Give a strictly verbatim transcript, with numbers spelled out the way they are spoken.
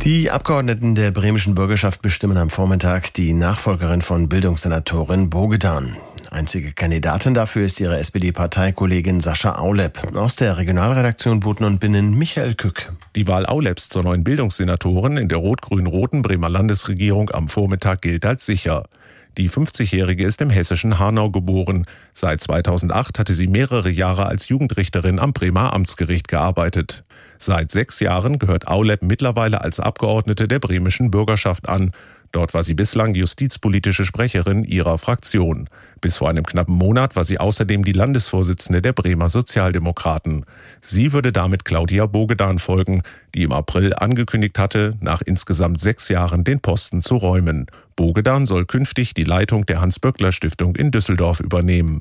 Die Abgeordneten der bremischen Bürgerschaft bestimmen am Vormittag die Nachfolgerin von Bildungssenatorin Bogedan. Einzige Kandidatin dafür ist ihre S P D-Parteikollegin Sascha Aulep. Aus der Regionalredaktion Boden und Binnen Michael Kück. Die Wahl Auleps zur neuen Bildungssenatorin in der rot-grün-roten Bremer Landesregierung am Vormittag gilt als sicher. Die fünfzigjährige ist im hessischen Hanau geboren. Seit zweitausendacht hatte sie mehrere Jahre als Jugendrichterin am Bremer Amtsgericht gearbeitet. Seit sechs Jahren gehört Aulep mittlerweile als Abgeordnete der bremischen Bürgerschaft an. Dort war sie bislang justizpolitische Sprecherin ihrer Fraktion. Bis vor einem knappen Monat war sie außerdem die Landesvorsitzende der Bremer Sozialdemokraten. Sie würde damit Claudia Bogedan folgen, die im April angekündigt hatte, nach insgesamt sechs Jahren den Posten zu räumen. Bogedan soll künftig die Leitung der Hans-Böckler-Stiftung in Düsseldorf übernehmen.